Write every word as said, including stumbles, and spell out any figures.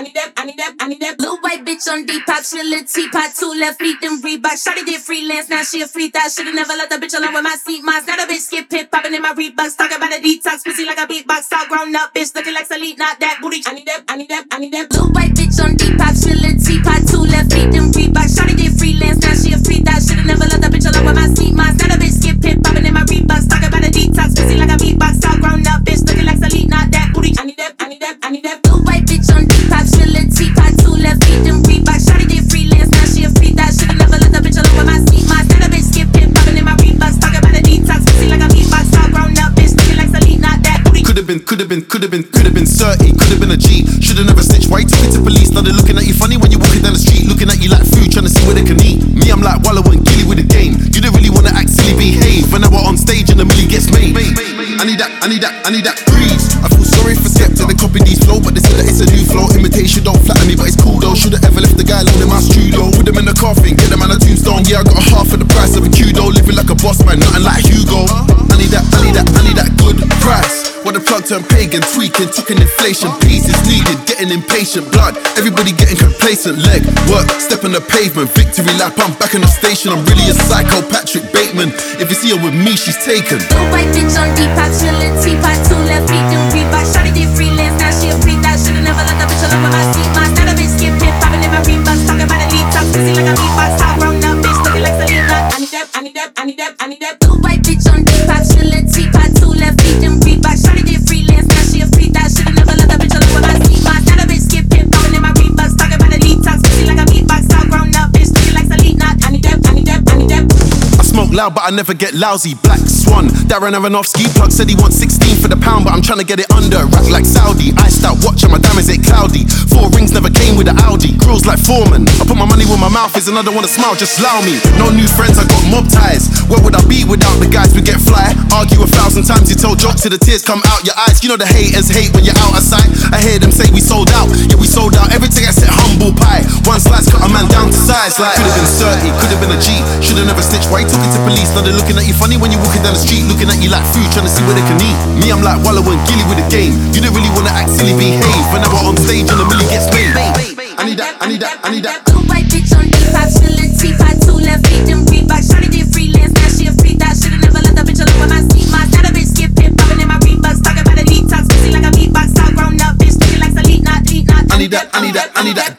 need that, I need that, I need that. Little white bitch on Depop, she a little teapot, two left feet, them Reebok. Shawty did freelance, now she a free thought. Should've never let the bitch alone with my seat moms. Now the bitch skip hip, popping in my Reeboks, talking about a detox, pussy like a beatbox. All grown up, bitch looking like Salute, not that booty. I need that, I need that, I need that. Little white bitch on Depop, she a little teapot, two left feet, them Reebok. Shawty did freelance, now she a free thought. Should've never let the bitch alone with my seat moms. Now the bitch skip hip, popping in my Reeboks, talking about a detox, pussy like a beatbox. All grown up, bitch looking like Salute, not that booty. I need that, I need that, I need that. Little white bitch on Depop, she a little teapot, two left feet, them Reebok. Shawty did freelance, now she a free thought. Should've never let the bitch alone with my seat moms. Now the bitch skip hip, popping in my Reeboks, talking about a detox, pussy like a beatbox. All grown up, bitch looking like Salute, not that booty. Could've been, could've been, could've been, could've been thirty, could've been a G. Should've never snitched. Why you took it to police? Now they're looking at you funny when you're walking down the street, looking at you like food, trying to see where they can eat. Me, I'm like Wallow and Gilly with the game. You don't really wanna act silly, behave. When I was on stage and the milli gets made. I need that, I need that, I need that breeze. I feel sorry for Skepta, they copy these flow, but they say that it's a new flow. Imitation don't flatter me, but it's cool though. Should've ever left the guy alone in my studio. Put them in the coffin, get them on a tombstone. Yeah, I got a half of the price of a Kudo. Living like a boss man, nothing like Hugo. I need that, I need that, I need that good price. What the plug turned pagan, tweaking, took an inflation. Peace is needed, getting impatient. Blood, everybody getting complacent. Leg, work, step on the pavement. Victory lap, I'm back in the station. I'm really a psycho, Patrick Bateman. If you see her with me, she's taken. Little white bitch on Depop, she a little teapot, two left feet, them Reebok. Shawty did freelance, now she a free thought. Should've never let the bitch alone with my seat moms. Now the bitch skip hip, popping in my Reeboks, talking about a detox, pussy like a beatbox. All grown up, bitch looking like Salute, not. I need that, I need that, I need that, I need that. Little white bitch on Depop, she a little teapot, two left feet, them Reebok. Shawty did freelance, now she a free thought. Should've never let the bitch alone with my seat moms. Now the bitch skip hip, popping in my Reeboks, talking about a detox, pussy like a beatbox. All grown up, bitch looking like Salute, not. I need that, I need that, I need that. I smoke loud, but I never get lousy. Black Swan, Darren Aronofsky. Plug said he wants sixteen for the pound, but I'm trying to get it under. Rack like Saudi, iced out watch and my diamonds ain't cloudy. Four rings never came with the Audi. Grills like Foreman. I put my money where my mouth is and I don't wanna smile, just allow me. No new friends, I got mob ties. Where would I be without the guys? We get fly. Argue a thousand times, you tell jokes till the tears come out your eyes. You know the haters hate when you're out of sight. I hear them say we sold out, yeah we sold out. Everything I said humble pie. One slice cut a man down to size. Like could've been thirty, could've been a G. Should've never snitched. Why you took it to police? Now they're looking at you funny when you're walking down the street, looking at you like food, trying to see where they can eat. Me, I'm like Wallow and Gilly with the game. You don't really wanna act silly, behave. When I was on stage and the milli gets made. I need that, I need that, I need that. Little white bitch on Depop, she a little teapot, two left feet, them Reebok. Shawty did freelance, now she a free thought. Should've never let the bitch alone with my seat moms. Now the bitch skip hip, popping in my Reeboks, talking about a detox, pussy like a beatbox. All grown up, bitch looking like Salute, not. I need that, I need that, I need that.